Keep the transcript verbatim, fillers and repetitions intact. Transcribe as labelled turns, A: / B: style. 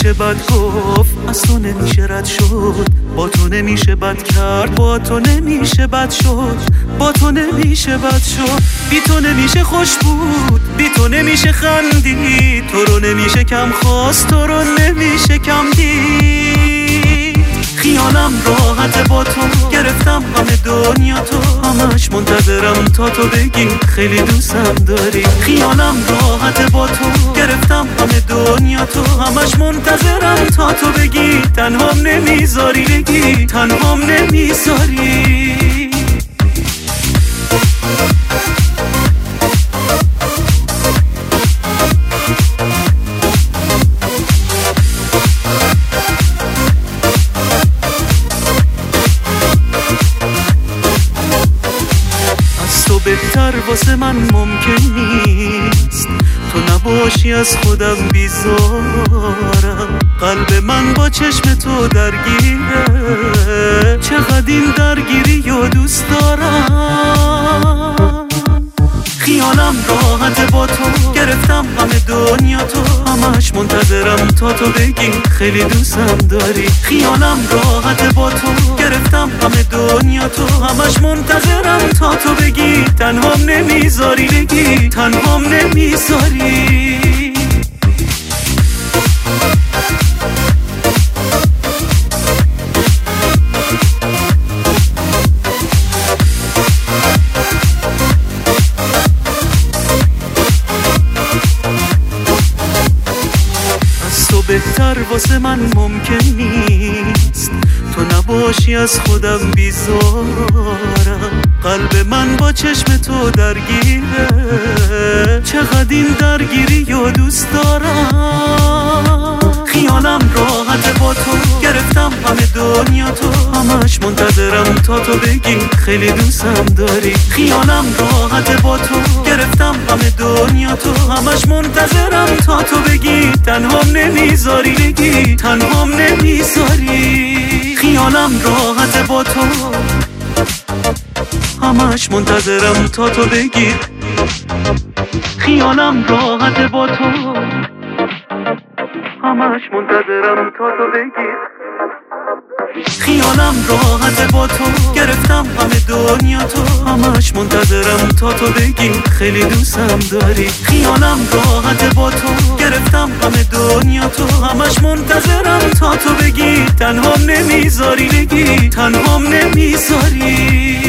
A: نمیشه بد گفت، از تو نمیشه رد شد، با تو نمیشه بد کرد، با تو نمیشه بد شد، با تو نمیشه بد شد. بی تو نمیشه خوش بود، بی تو نمیشه خندید، تو رو نمیشه کم خواست، تو رو نمیشه کم دید. خیالم راحت با تو، گرفتم همه دنیا تو، همش منتظرم تا تو بگی خیلی دوستم داری. خیالم راحت با تو، گرفتم همه دنیا تو، همش منتظرم تا تو بگی تنهام نمیذاری، بگی تنهام نمیذاری. تو بهتر واسه من ممکن نیست، تو نباشی از خودم بیزارم. قلب من با چشم تو درگیره، چقدر این درگیری و دوست دارم. خیالم راحت با تو، گرفتم همه دنیا تو، همش منتظرم تا تو بگی خیلی دوستم داری. خیالم راحت با تو، گرفتم همه دنیا تو، همش منتظرم تا تو بگی تنهام نمیذاری، بگی تنهام نمیذاری. تو بهتر واسه من ممکن نیست، تو نباشی از خودم بیزارم. قلب من با چشم تو درگیره، چقدر این درگیری و دوست دارم. خیالم راحت با تو، گرفتم همه دنیا تو، همش منتظرم تا تو بگی خیلی دوستم داری. خیالم راحت با تو، گرفتم همه دنیا تو، همش منتظرم تا تو بگی تنهام نمیذاری، بگی تنهام نمیذاری. خیالم راحت با تو، همش منتظرم تا تو بگی. خیالم راحت با تو، همش منتظرم تا تو بگی. خیالم راحت با تو، گرفتم همه دنیا تو، همش منتظرم تا تو بگی خیلی دوستم داری. خیالم راحت با تو، گرفتم همه دنیا تو، همش منتظرم تا تو بگی تنهام نمیذاری، بگی تنهام نمیذاری.